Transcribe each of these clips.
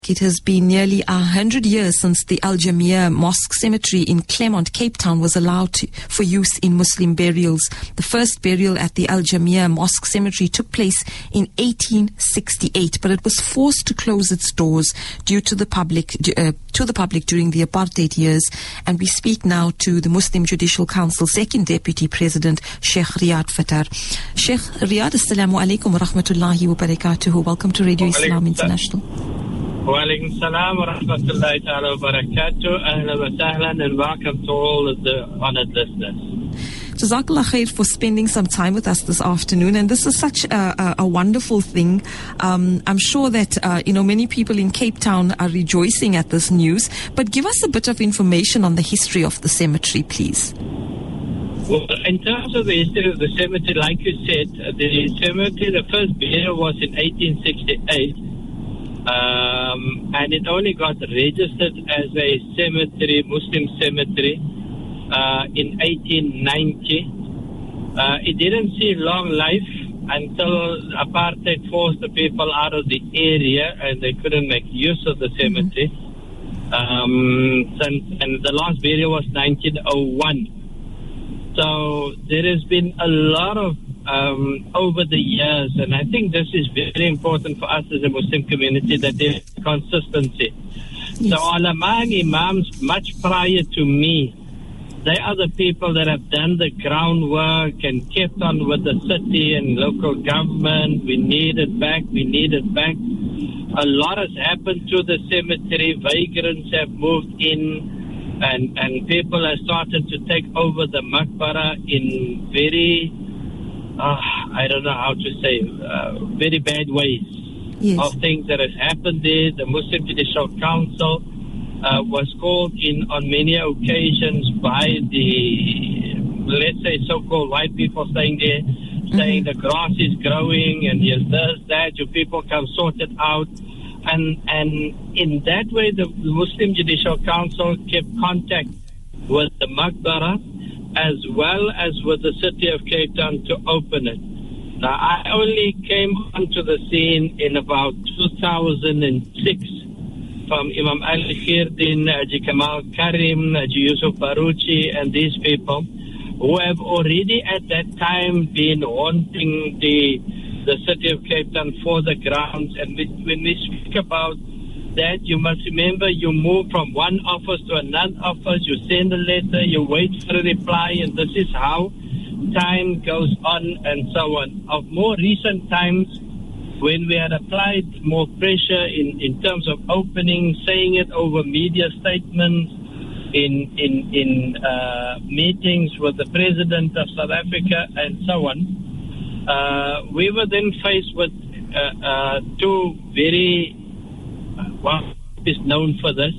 It has been nearly 100 years since the Al Jamia Mosque Cemetery in Claremont, Cape Town was allowed for use in Muslim burials. The first burial at the Al Jamia Mosque Cemetery took place in 1868, but it was forced to close its doors due to the public during the apartheid years. And we speak now to the Muslim Judicial Council Second Deputy President, Sheikh Riyad Fattar. Sheikh Riyad, Assalamu alaikum wa rahmatullahi wa barakatuhu. Welcome to Radio Islam International. Wa alaikum salam wa rahmatullahi ta'ala wa barakatuh. Ahlan wa sahlan, and welcome to all of the honored listeners. Jazakallah khair for spending some time with us this afternoon, and this is such a wonderful thing. I'm sure that many people in Cape Town are rejoicing at this news, but give us a bit of information on the history of the cemetery, please. Well, in terms of the history of the cemetery, like you said, the cemetery, the first burial was in 1868. And it only got registered as a cemetery, Muslim cemetery, in 1890. It didn't see long life until apartheid forced the people out of the area and they couldn't make use of the cemetery. And the last burial was 1901. So there has been a lot of over the years, and I think this is very important for us as a Muslim community, that there is consistency. Yes. So ulama and imams, much prior to me, they are the people that have done the groundwork and kept on with the city and local government. We need it back. A lot has happened to the cemetery. Vagrants have moved in, and people have started to take over the maqbara in very I don't know how to say, very bad ways. Yes. Of things that has happened there. The Muslim Judicial Council was called in on many occasions by the, let's say, so-called white people staying there, saying the grass is growing and yes, there's that, you people come sort it out. And in that way, the Muslim Judicial Council kept contact with the maqbara as well as with the city of Cape Town to open it. Now, I only came onto the scene in about 2006 from Imam Ali Khirdin, Haji Kamal Karim, Haji Yusuf Baruchi, and these people who have already at that time been haunting the city of Cape Town for the grounds. And when we speak about that, you must remember, you move from one office to another office, you send a letter, you wait for a reply, and this is how time goes on and so on. Of more recent times, when we had applied more pressure in terms of opening, saying it over media statements, in meetings with the President of South Africa and so on, we were then faced with two very one is known for this.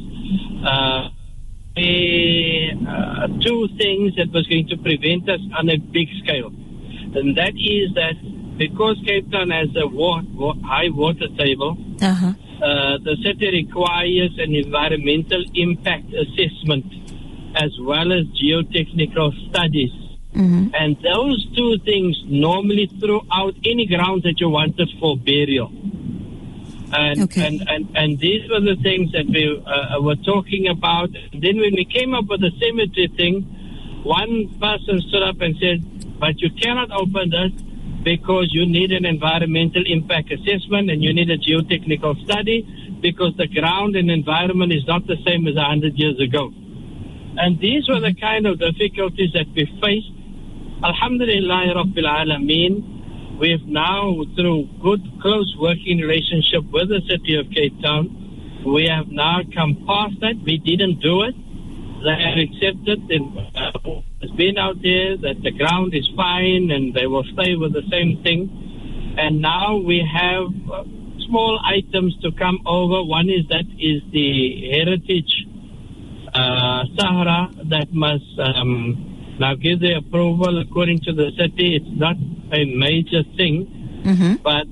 Two things that was going to prevent us on a big scale. And that is that because Cape Town has a high water table, the city requires an environmental impact assessment as well as geotechnical studies. And those two things normally throughout any ground that you wanted for burial. And these were the things that we were talking about. And then when we came up with the cemetery thing, one person stood up and said, but you cannot open this because you need an environmental impact assessment and you need a geotechnical study because the ground and environment is not the same as 100 years ago. And these were the kind of difficulties that we faced. Alhamdulillah Rabbil Alameen. We have now, through good, close working relationship with the city of Cape Town, we have now come past that. We didn't do it. They have accepted it's been out there that the ground is fine and they will stay with the same thing. And now we have small items to come over. One is the heritage Sahara that must now give the approval according to the city. It's not a major thing, but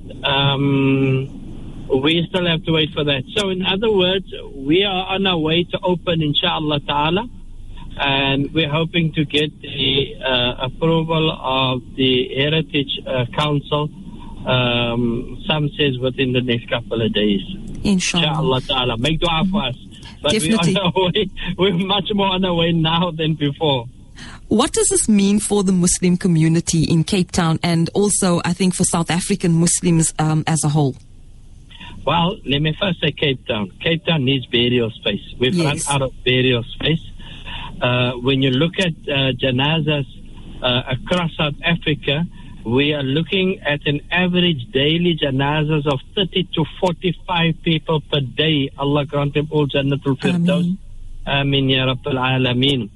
we still have to wait for that. So in other words, we are on our way to open, inshallah ta'ala, and we're hoping to get the approval of the Heritage Council Some says within the next couple of days. Inshallah Ta'ala. Make dua for us. But definitely. We're much more on our way now than before. What does this mean for the Muslim community in Cape Town, and also, I think, for South African Muslims as a whole? Well, let me first say Cape Town. Cape Town needs burial space. We've run out of burial space. When you look at janazas across South Africa, we are looking at an average daily janazas of 30 to 45 people per day. Allah grant them all Jannatul Firdaus. Ameen Ya Rabbil Alameen.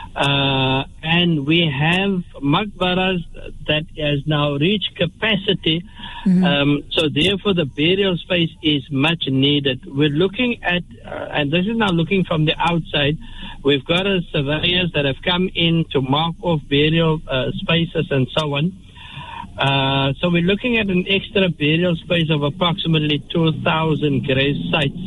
And we have maqbaras that has now reached capacity. So therefore the burial space is much needed. We're looking at, and this is now looking from the outside, we've got surveyors that have come in to mark off burial spaces and so on. So we're looking at an extra burial space of approximately 2,000 grave sites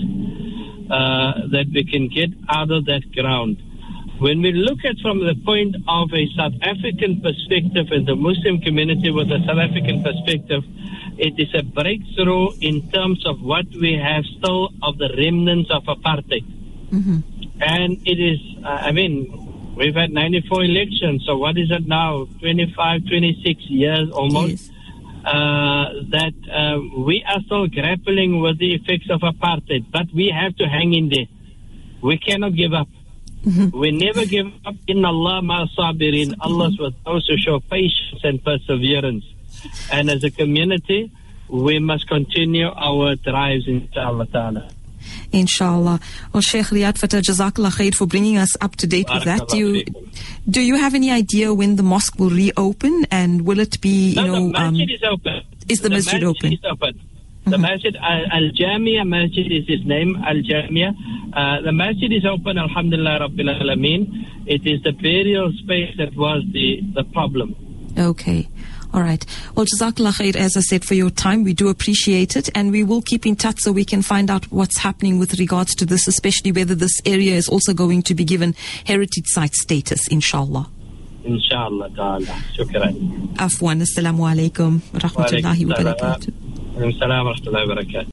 that we can get out of that ground. When we look at from the point of a South African perspective and the Muslim community with a South African perspective, it is a breakthrough in terms of what we have still of the remnants of apartheid. And it is, we've had 94 elections, so what is it now? 25, 26 years almost. That we are still grappling with the effects of apartheid, but we have to hang in there. We cannot give up. We never give up. Inna Allah ma sabirin. Allah's with those who show patience and perseverance. And as a community, we must continue our drives, inshallah ta'ala. Inshallah. Well, Sheikh Riyad Fatah, Jazakallah Khair for bringing us up to date with that. Do you have any idea when the mosque will reopen, and will it be, the masjid is open. Is the masjid open? Is open. The masjid, Al-Jamia Masjid is its name, Al-Jamia. The masjid is open, Alhamdulillah Rabbil Alameen. It is the burial space that was the problem. Okay. All right. Well, Jazakallah Khair, as I said, for your time. We do appreciate it, and we will keep in touch so we can find out what's happening with regards to this, especially whether this area is also going to be given heritage site status, inshallah. Inshallah ta'ala. Shukran. Afwan. Assalamu alaikum wa rahmatullahi wa barakatuh. Assalamu alaikum wa rahmatullahi wa barakatuh.